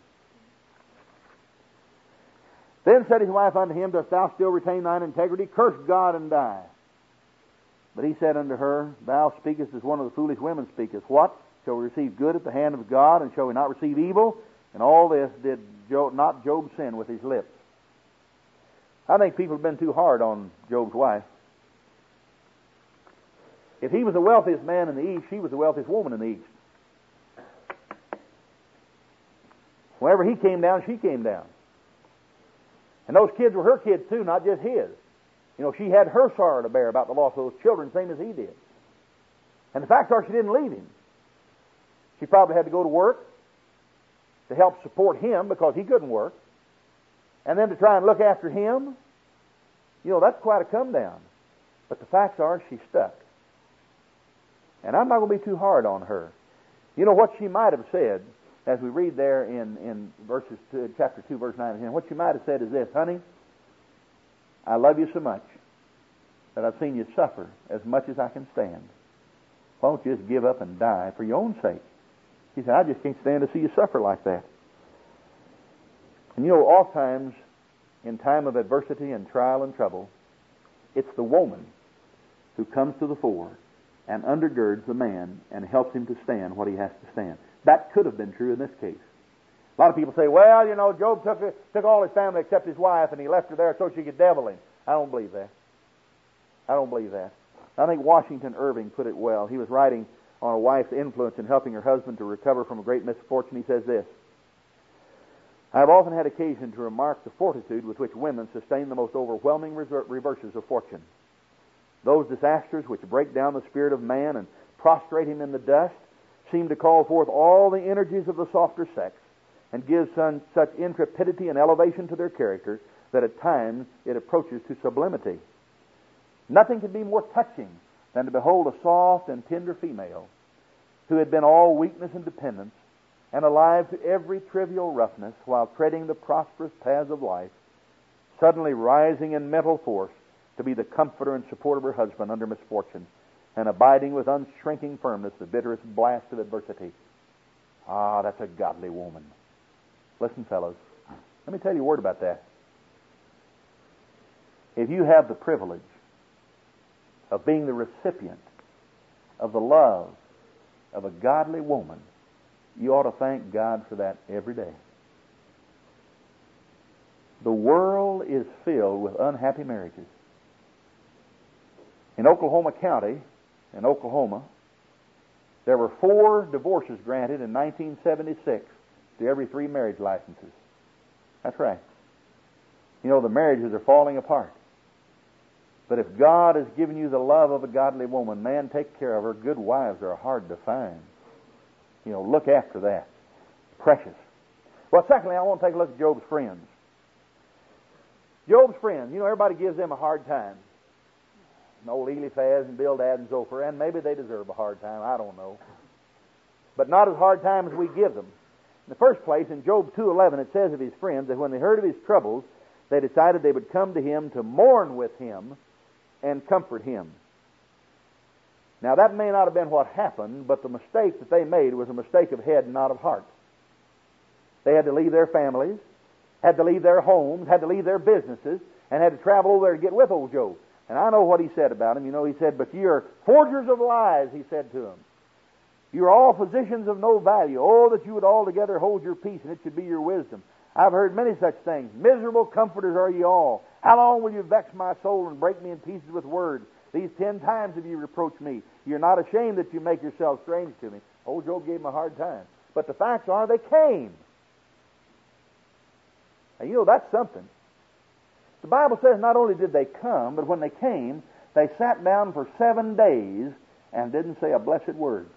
Then said his wife unto him, dost thou still retain thine integrity? Curse God and die. But he said unto her, thou speakest as one of the foolish women speaketh. What? Shall we receive good at the hand of God, and shall we not receive evil? And all this did not Job sin with his lips. I think people have been too hard on Job's wife. If he was the wealthiest man in the East, she was the wealthiest woman in the East. Whenever he came down, she came down. And those kids were her kids too, not just his. You know, she had her sorrow to bear about the loss of those children, same as he did. And the facts are she didn't leave him. She probably had to go to work to help support him because he couldn't work. And then to try and look after him. You know, that's quite a come down. But the facts are she stuck. And I'm not going to be too hard on her. You know what she might have said, as we read there in chapter 2, verse 9 and 10, what she might have said is this: honey, I love you so much that I've seen you suffer as much as I can stand. Why don't you just give up and die for your own sake? He said, I just can't stand to see you suffer like that. And you know, oftentimes, in time of adversity and trial and trouble, it's the woman who comes to the fore and undergirds the man and helps him to stand what he has to stand. That could have been true in this case. A lot of people say, well, you know, Job took all his family except his wife and he left her there so she could devil him. I don't believe that. I don't believe that. I think Washington Irving put it well. He was writing on a wife's influence in helping her husband to recover from a great misfortune. He says this: I have often had occasion to remark the fortitude with which women sustain the most overwhelming reverses of fortune. Those disasters which break down the spirit of man and prostrate him in the dust seem to call forth all the energies of the softer sex and give such intrepidity and elevation to their character that at times it approaches to sublimity. Nothing can be more touching than to behold a soft and tender female who had been all weakness and dependence and alive to every trivial roughness while treading the prosperous paths of life, suddenly rising in mental force to be the comforter and support of her husband under misfortune, and abiding with unshrinking firmness the bitterest blast of adversity. Ah, that's a godly woman. Listen, fellows, let me tell you a word about that. If you have the privilege of being the recipient of the love of a godly woman, you ought to thank God for that every day. The world is filled with unhappy marriages. In Oklahoma County, in Oklahoma, there were 4 divorces granted in 1976 to every 3 marriage licenses. That's right. You know, the marriages are falling apart. But if God has given you the love of a godly woman, man, take care of her. Good wives are hard to find. You know, look after that. Precious. Well, secondly, I want to take a look at Job's friends. Job's friends, you know, everybody gives them a hard time. Old Eliphaz and Bildad and Zophar, and maybe they deserve a hard time, I don't know. But not as hard time as we give them. In the first place, in Job 2:11, it says of his friends that when they heard of his troubles, they decided they would come to him to mourn with him and comfort him. Now, that may not have been what happened, but the mistake that they made was a mistake of head and not of heart. They had to leave their families, had to leave their homes, had to leave their businesses, and had to travel over there to get with old Job. And I know what he said about him. You know, he said, but ye are forgers of lies, he said to him. You are all physicians of no value. Oh, that you would altogether hold your peace, and it should be your wisdom. I've heard many such things. Miserable comforters are ye all. How long will you vex my soul and break me in pieces with words? These 10 times have you reproached me. You're not ashamed that you make yourselves strange to me. Old Job gave him a hard time. But the facts are they came. Now, you know, that's something. The Bible says not only did they come, but when they came, they sat down for 7 days and didn't say a blessed word.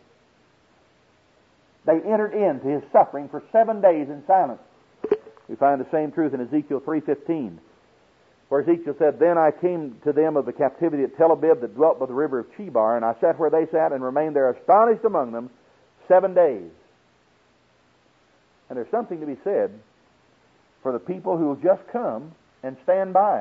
They entered into his suffering for 7 days in silence. We find the same truth in Ezekiel 3:15, where Ezekiel said, Then I came to them of the captivity at Tel Abib that dwelt by the river of Chebar, and I sat where they sat and remained there astonished among them 7 days. And there's something to be said for the people who have just come and stand by.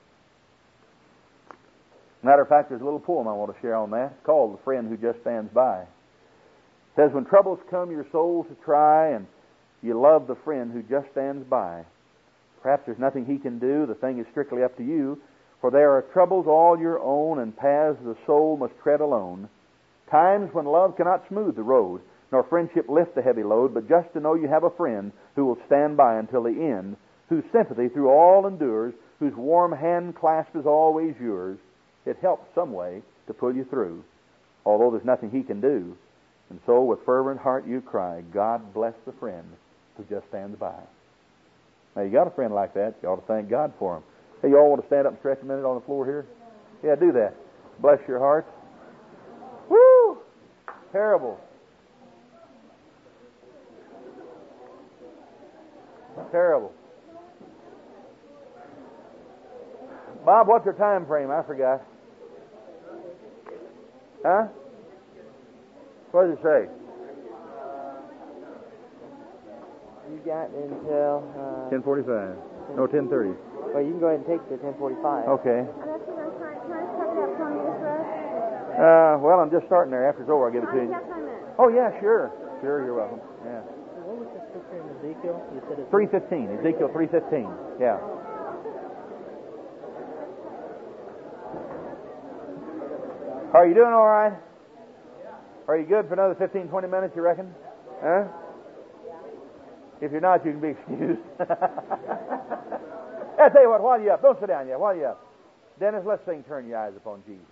Matter of fact, there's a little poem I want to share on that. It's called The Friend Who Just Stands By. It says, when troubles come your soul to try, and you love the friend who just stands by, perhaps there's nothing he can do. The thing is strictly up to you. For there are troubles all your own, and paths the soul must tread alone. Times when love cannot smooth the road, nor friendship lift the heavy load, but just to know you have a friend who will stand by until the end, whose sympathy through all endures, whose warm hand clasp is always yours. It helps some way to pull you through, although there's nothing he can do. And so with fervent heart you cry, God bless the friend who just stands by. Now you got a friend like that, you ought to thank God for him. Hey, you all want to stand up and stretch a minute on the floor here? Yeah, do that. Bless your hearts. Woo! Terrible. Terrible. Bob, what's your time frame? I forgot. Huh? What does it say? You got until 10:45. No, 10:30. Well, you can go ahead and take the 10:45. Okay. Can I cut it up for me, Russ? Well, I'm just starting there. After it's over, I'll give it to you. Oh, yeah, sure. Sure, you're welcome. Yeah. What was the scripture in Ezekiel? You said it's 3:15. Ezekiel 3:15. Yeah. Are you doing all right? Are you good for another 15, 20 minutes, you reckon? Huh? If you're not, you can be excused. I tell you what, while you're up, don't sit down yet. While you're up, Dennis, let's sing Turn Your Eyes Upon Jesus.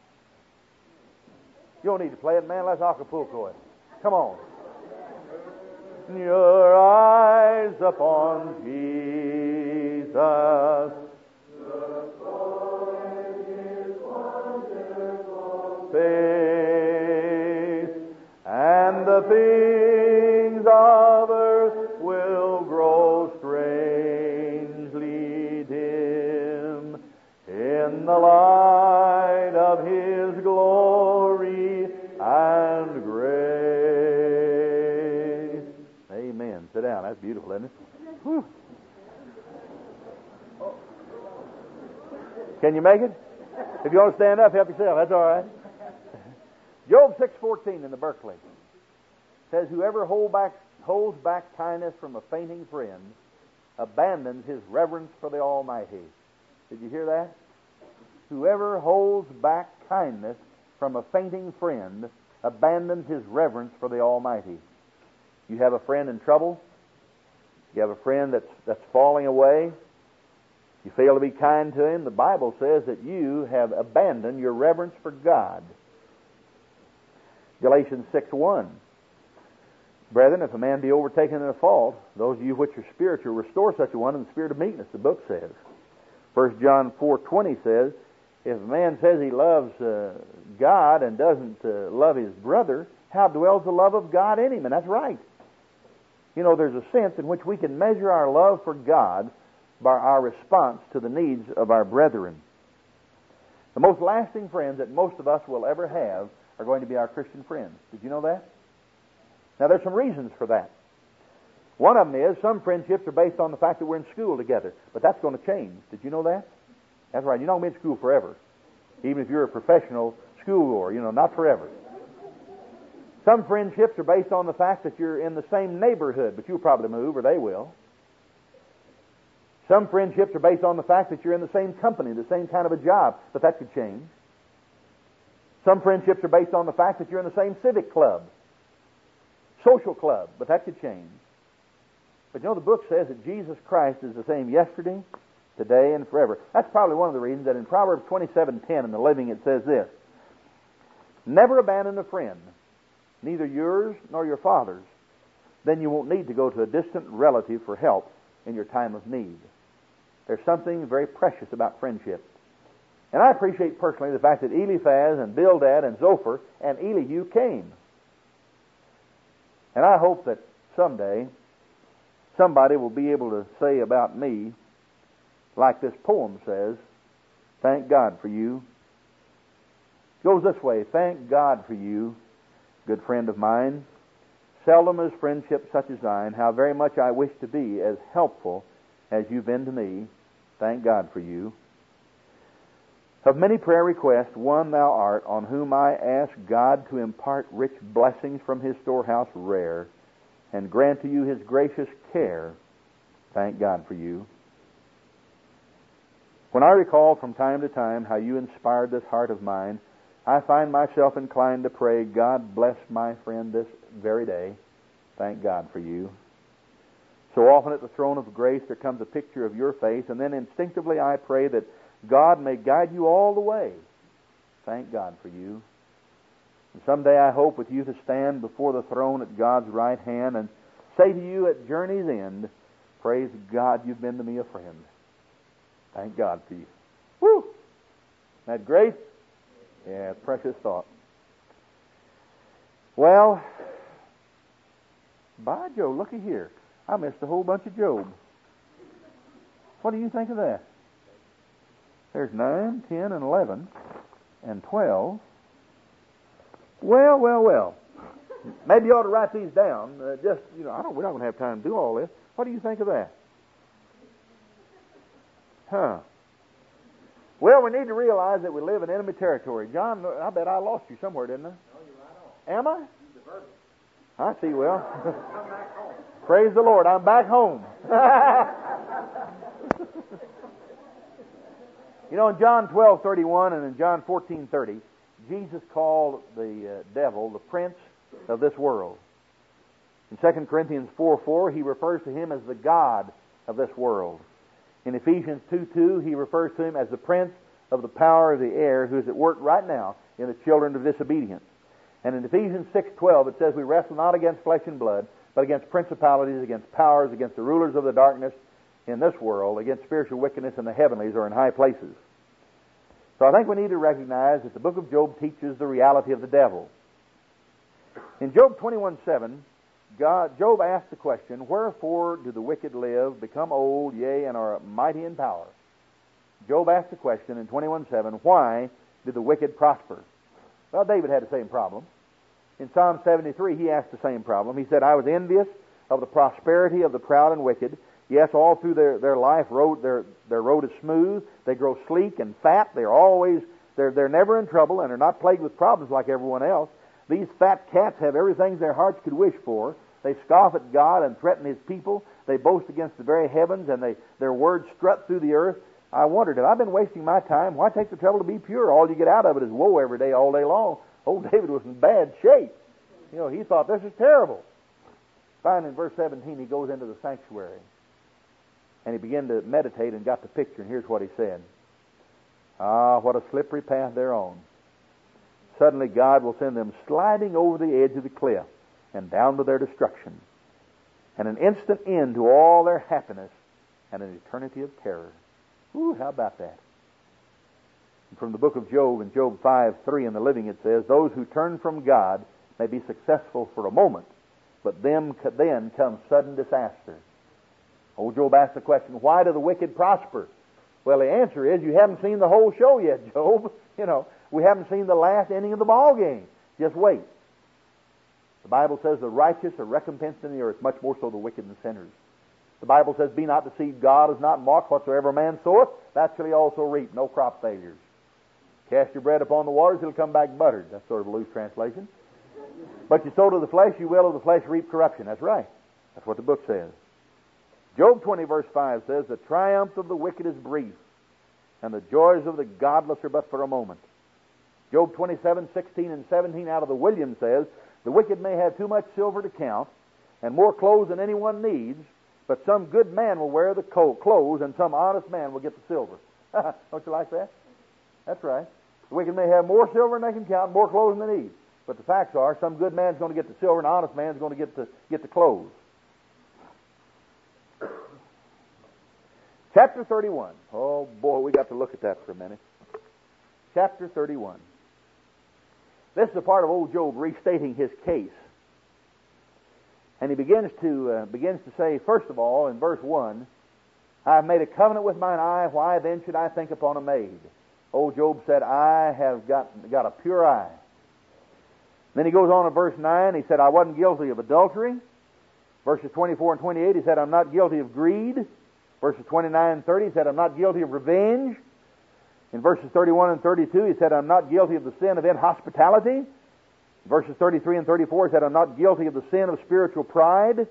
You don't need to play it, man. Let's Acapulco it. Come on. Your eyes upon Jesus. Face, and the things of earth will grow strangely dim in the light of His glory and grace. Amen. Sit down. That's beautiful, isn't it? Whew. Can you make it? If you want to stand up, help yourself. That's all right. Job 6:14 in the Berkeley says, "Whoever holds back kindness from a fainting friend abandons his reverence for the Almighty." Did you hear that? Whoever holds back kindness from a fainting friend abandons his reverence for the Almighty. You have a friend in trouble. You have a friend that's falling away. You fail to be kind to him. The Bible says that you have abandoned your reverence for God. Galatians 6:1. "Brethren, if a man be overtaken in a fault, those of you which are spiritual, restore such a one in the spirit of meekness," the book says. 1 John 4:20 says, "If a man says he loves God and doesn't love his brother, how dwells the love of God in him?" And that's right. You know, there's a sense in which we can measure our love for God by our response to the needs of our brethren. The most lasting friends that most of us will ever have are going to be our Christian friends. Did you know that? Now, there's some reasons for that. One of them is some friendships are based on the fact that we're in school together, but that's going to change. Did you know that? That's right. You're not going to be in school forever, even if you're a professional schoolgoer. Not forever. Some friendships are based on the fact that you're in the same neighborhood, but you'll probably move, or they will. Some friendships are based on the fact that you're in the same company, the same kind of a job, but that could change. Some friendships are based on the fact that you're in the same civic club, social club, but that could change. But the book says that Jesus Christ is the same yesterday, today, and forever. That's probably one of the reasons that in Proverbs 27:10 in the Living it says this: "Never abandon a friend, neither yours nor your father's. Then you won't need to go to a distant relative for help in your time of need." There's something very precious about friendship. And I appreciate personally the fact that Eliphaz and Bildad and Zophar and Elihu came. And I hope that someday somebody will be able to say about me, like this poem says, "Thank God for you." It goes this way: "Thank God for you, good friend of mine. Seldom is friendship such as thine. How very much I wish to be as helpful as you've been to me. Thank God for you. Of many prayer requests, one thou art, on whom I ask God to impart rich blessings from His storehouse rare, and grant to you His gracious care. Thank God for you. When I recall from time to time how you inspired this heart of mine, I find myself inclined to pray, God bless my friend this very day. Thank God for you. So often at the throne of grace there comes a picture of your face, and then instinctively I pray that God may guide you all the way. Thank God for you. And someday I hope with you to stand before the throne at God's right hand and say to you at journey's end, praise God, you've been to me a friend. Thank God for you. Woo! Isn't that great? Yeah, precious thought. Well, by Job, looky here. I missed a whole bunch of Job. What do you think of that? There's 9, 10, and 11, and 12. Well. Maybe you ought to write these down. We're not going to have time to do all this. What do you think of that? Well, we need to realize that we live in enemy territory. John, I bet I lost you somewhere, didn't I? No, you're right on. Am I? You diverted. I see, well. Come back home. Praise the Lord, I'm back home. You know, in John 12:31 and in John 14:30, Jesus called the devil the prince of this world. In 2 Corinthians 4:4, he refers to him as the God of this world. In Ephesians 2:2, he refers to him as the prince of the power of the air who is at work right now in the children of disobedience. And in Ephesians 6:12, it says, we wrestle not against flesh and blood, but against principalities, against powers, against the rulers of the darkness in this world, against spiritual wickedness in the heavenlies or in high places. So I think we need to recognize that the book of Job teaches the reality of the devil. In Job 21:7, Job asked the question, wherefore do the wicked live, become old, yea, and are mighty in power? Job asked the question in 21:7, why do the wicked prosper? Well, David had the same problem. In Psalm 73, he asked the same problem. He said, I was envious of the prosperity of the proud and wicked. Yes, all through their life, their road is smooth. They grow sleek and fat. They're never in trouble and are not plagued with problems like everyone else. These fat cats have everything their hearts could wish for. They scoff at God and threaten His people. They boast against the very heavens, and their words strut through the earth. I wondered, have I been wasting my time? Why take the trouble to be pure? All you get out of it is woe every day, all day long. Old David was in bad shape. You know, he thought, this is terrible. Finally, in verse 17, he goes into the sanctuary. And he began to meditate and got the picture. And here's what he said. Ah, what a slippery path they're on. Suddenly God will send them sliding over the edge of the cliff and down to their destruction. And an instant end to all their happiness and an eternity of terror. Ooh, how about that? And from the book of Job, in Job 5:3 in the Living, it says, those who turn from God may be successful for a moment, but then comes sudden disaster. Old Job asked the question, why do the wicked prosper? Well, the answer is, you haven't seen the whole show yet, Job. You know, we haven't seen the last inning of the ball game. Just wait. The Bible says the righteous are recompensed in the earth, much more so the wicked and sinners. The Bible says, be not deceived, God is not mocked. Whatsoever man soweth, that shall he also reap. No crop failures. Cast your bread upon the waters, it'll come back buttered. That's sort of a loose translation. But you sow to the flesh, you will of the flesh reap corruption. That's right. That's what the book says. Job 20 verse 5 says, the triumph of the wicked is brief, and the joys of the godless are but for a moment. Job 27:16 and 17 out of the Williams says, the wicked may have too much silver to count, and more clothes than anyone needs, but some good man will wear the clothes, and some honest man will get the silver. Don't you like that? That's right. The wicked may have more silver than they can count, more clothes than they need. But the facts are, some good man's going to get the silver, and an honest man's going to get the clothes. Chapter 31. Oh boy, we got to look at that for a minute. Chapter 31. This is a part of old Job restating his case. And he begins to say, first of all, in verse 1, I have made a covenant with mine eye, why then should I think upon a maid? Old Job said, I have got a pure eye. Then he goes on in verse 9, he said, I wasn't guilty of adultery. Verses 24 and 28, he said, I'm not guilty of greed. Verses 29 and 30, he said, I'm not guilty of revenge. In verses 31 and 32, he said, I'm not guilty of the sin of inhospitality. Verses 33 and 34, he said, I'm not guilty of the sin of spiritual pride.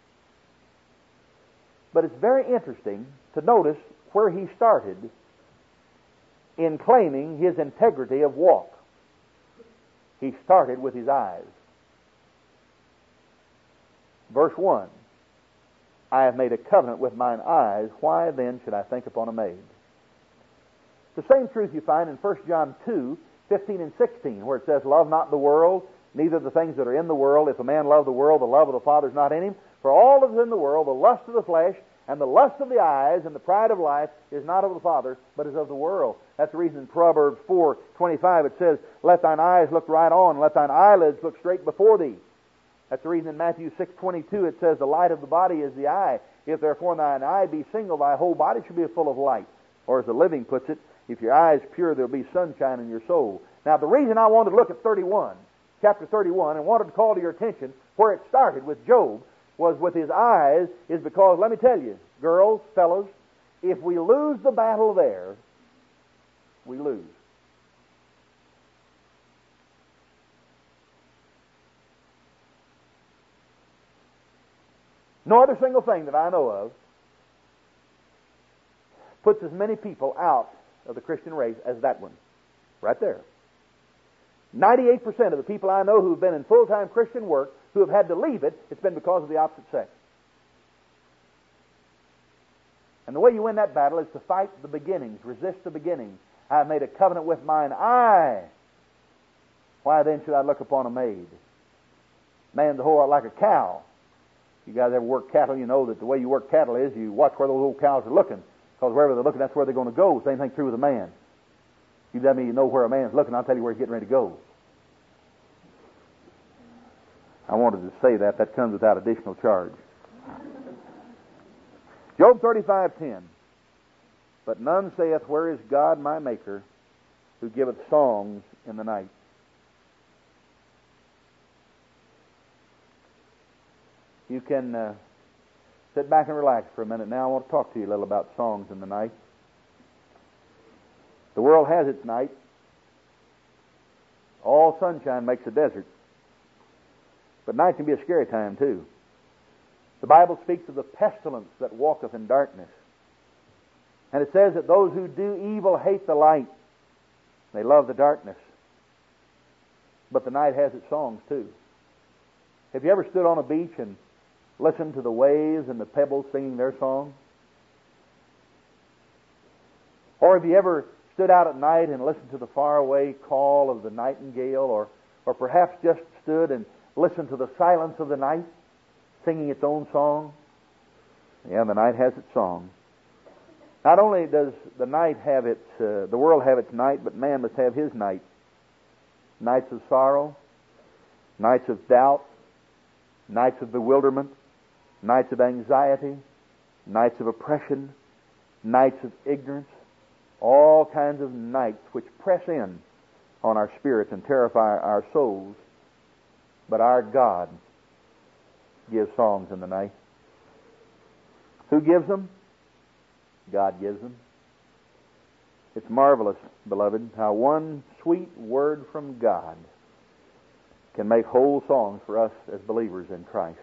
But it's very interesting to notice where he started in claiming his integrity of walk. He started with his eyes. Verse 1, I have made a covenant with mine eyes. Why then should I think upon a maid? The same truth you find in 1 John 2, 15 and 16, where it says, love not the world, neither the things that are in the world. If a man love the world, the love of the Father is not in him. For all that is in the world, the lust of the flesh, and the lust of the eyes, and the pride of life, is not of the Father, but is of the world. That's the reason in Proverbs 4:25 it says, let thine eyes look right on, let thine eyelids look straight before thee. That's the reason in Matthew 6:22 it says, the light of the body is the eye. If therefore thine eye be single, thy whole body should be full of light. Or as the Living puts it, if your eye is pure, there will be sunshine in your soul. Now the reason I wanted to look at chapter 31, and wanted to call to your attention where it started with Job, was with his eyes, is because, let me tell you, girls, fellows, if we lose the battle there, we lose. No other single thing that I know of puts as many people out of the Christian race as that one. Right there. 98% of the people I know who have been in full-time Christian work, who have had to leave it, it's been because of the opposite sex. And the way you win that battle is to fight the beginnings, resist the beginnings. I have made a covenant with mine eye. Why then should I look upon a maid? Man's a whole lot like a cow. You guys ever work cattle, you know that the way you work cattle is you watch where those old cows are looking, because wherever they're looking, that's where they're going to go. Same thing true with a man. You let me know where a man's looking, I'll tell you where he's getting ready to go. I wanted to say that. That comes without additional charge. Job 35:10. But none saith, where is God my Maker, who giveth songs in the night? You can sit back and relax for a minute now. I want to talk to you a little about songs in the night. The world has its night. All sunshine makes a desert. But night can be a scary time too. The Bible speaks of the pestilence that walketh in darkness. And it says that those who do evil hate the light. They love the darkness. But the night has its songs too. Have you ever stood on a beach and listened to the waves and the pebbles singing their song? Or have you ever stood out at night and listened to the faraway call of the nightingale, or perhaps just stood and listened to the silence of the night singing its own song? Yeah, the night has its song. Not only does the night have its, the world have its night, but man must have his night. Nights of sorrow, nights of doubt, nights of bewilderment, nights of anxiety, nights of oppression, nights of ignorance, all kinds of nights which press in on our spirits and terrify our souls. But our God gives songs in the night. Who gives them? God gives them. It's marvelous, beloved, how one sweet word from God can make whole songs for us as believers in Christ.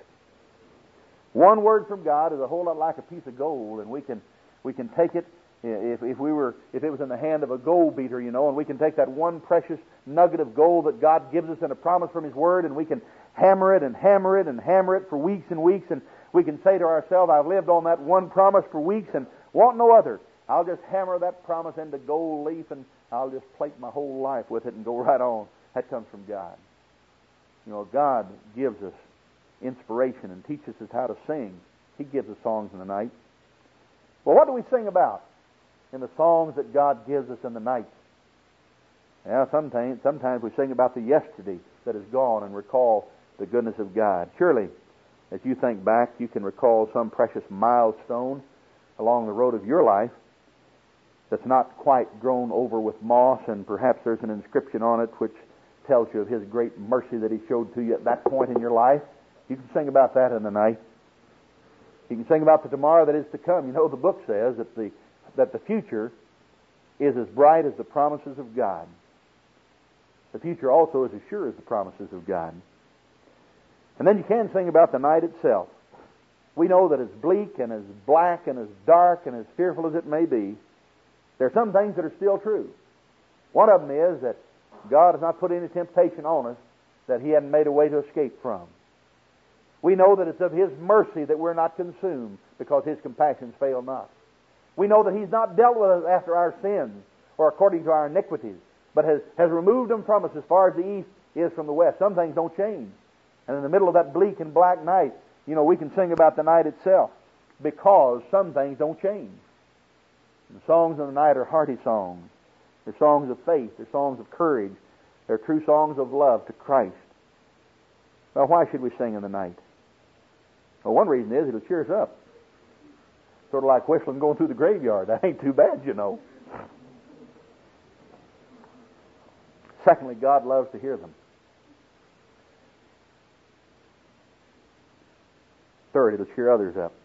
One word from God is a whole lot like a piece of gold, and we can take it if it was in the hand of a gold beater, you know, and we can take that one precious nugget of gold that God gives us in a promise from His Word, and we can hammer it and hammer it and hammer it for weeks and weeks, and we can say to ourselves, I've lived on that one promise for weeks and want no other. I'll just hammer that promise into gold leaf, and I'll just plate my whole life with it and go right on. That comes from God. You know, God gives us inspiration and teaches us how to sing. He gives us songs in the night. Well, what do we sing about in the songs that God gives us in the night? Yeah, sometimes we sing about the yesterday that is gone and recall the goodness of God. Surely, as you think back, you can recall some precious milestone along the road of your life that's not quite grown over with moss, and perhaps there's an inscription on it which tells you of His great mercy that He showed to you at that point in your life. You can sing about that in the night. You can sing about the tomorrow that is to come. You know, the book says that the future is as bright as the promises of God. The future also is as sure as the promises of God. And then you can sing about the night itself. We know that as bleak and as black and as dark and as fearful as it may be, there are some things that are still true. One of them is that God has not put any temptation on us that He hadn't made a way to escape from. We know that it's of His mercy that we're not consumed, because His compassions fail not. We know that He's not dealt with us after our sins or according to our iniquities, but has removed them from us as far as the east is from the west. Some things don't change. And in the middle of that bleak and black night, we can sing about the night itself, because some things don't change. And the songs of the night are hearty songs. They're songs of faith. They're songs of courage. They're true songs of love to Christ. Now, why should we sing in the night? Well, one reason is it'll cheer us up. Sort of like whistling going through the graveyard. That ain't too bad, Secondly, God loves to hear them. Third, it'll cheer others up.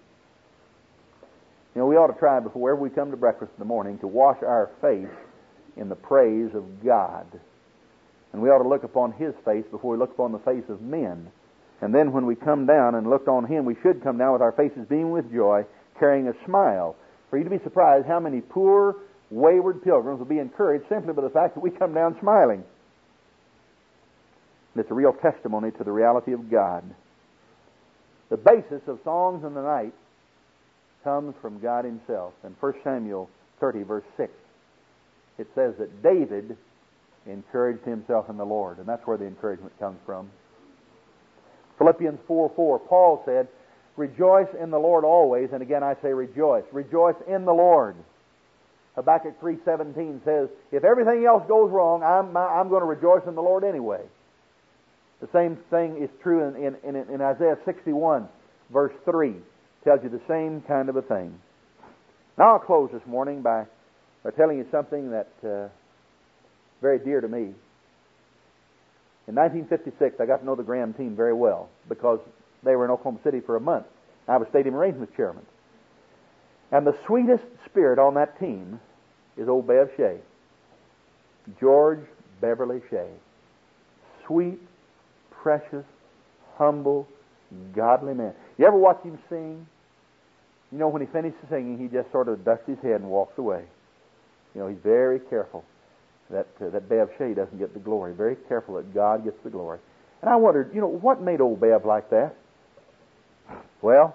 We ought to try before we come to breakfast in the morning to wash our face in the praise of God. And we ought to look upon His face before we look upon the face of men. And then when we come down and look on Him, we should come down with our faces beaming with joy, carrying a smile. For you to be surprised how many poor, wayward pilgrims will be encouraged simply by the fact that we come down smiling. And it's a real testimony to the reality of God. The basis of songs in the night comes from God Himself. In 1 Samuel 30, verse 6, it says that David encouraged himself in the Lord, and that's where the encouragement comes from. Philippians 4:4, Paul said, "Rejoice in the Lord always," and again I say rejoice. Rejoice in the Lord. Habakkuk 3:17 says, "If everything else goes wrong, I'm going to rejoice in the Lord anyway." The same thing is true in Isaiah 61, verse 3. Tells you the same kind of a thing. Now I'll close this morning by telling you something that's very dear to me. In 1956, I got to know the Graham team very well, because they were in Oklahoma City for a month. I was stadium arrangements chairman. And the sweetest spirit on that team is old Bev Shea. George Beverly Shea. Sweet, precious, humble, godly man. You ever watch him sing? When he finishes singing, he just sort of ducks his head and walks away. He's very careful that Bev Shea doesn't get the glory. Very careful that God gets the glory. And I wondered, what made old Bev like that? Well,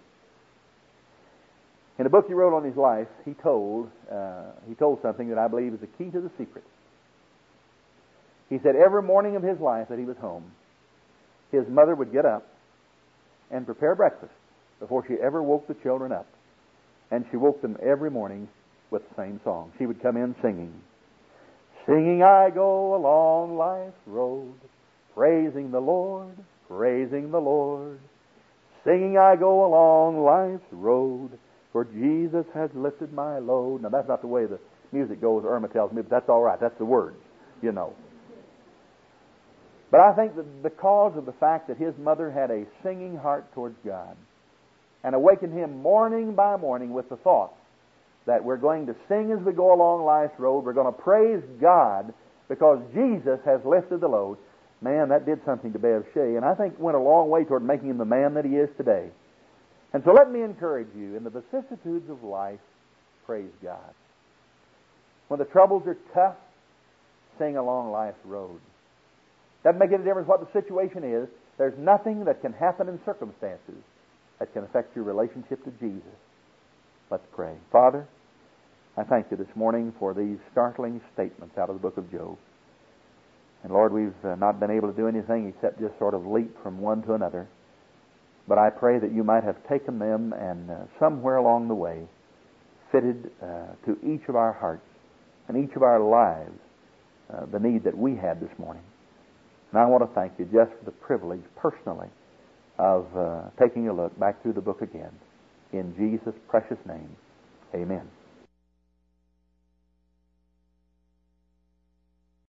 in a book he wrote on his life, he told something that I believe is the key to the secret. He said every morning of his life that he was home, his mother would get up and prepare breakfast before she ever woke the children up. And she woke them every morning with the same song. She would come in singing, "Singing I go along life's road, praising the Lord, praising the Lord. Singing I go along life's road, for Jesus has lifted my load." Now that's not the way the music goes, Irma tells me, but that's all right. That's the words, But I think that because of the fact that his mother had a singing heart towards God and awakened him morning by morning with the thought that we're going to sing as we go along life's road, we're going to praise God because Jesus has lifted the load, man, that did something to Bev Shea, and I think went a long way toward making him the man that he is today. And so let me encourage you, in the vicissitudes of life, praise God. When the troubles are tough, sing along life's road. Doesn't make any difference what the situation is. There's nothing that can happen in circumstances that can affect your relationship to Jesus. Let's pray. Father, I thank you this morning for these startling statements out of the book of Job. And Lord, we've not been able to do anything except just sort of leap from one to another. But I pray that you might have taken them and somewhere along the way fitted to each of our hearts and each of our lives the need that we had this morning. And I want to thank you just for the privilege, personally, of taking a look back through the book again. In Jesus' precious name, amen.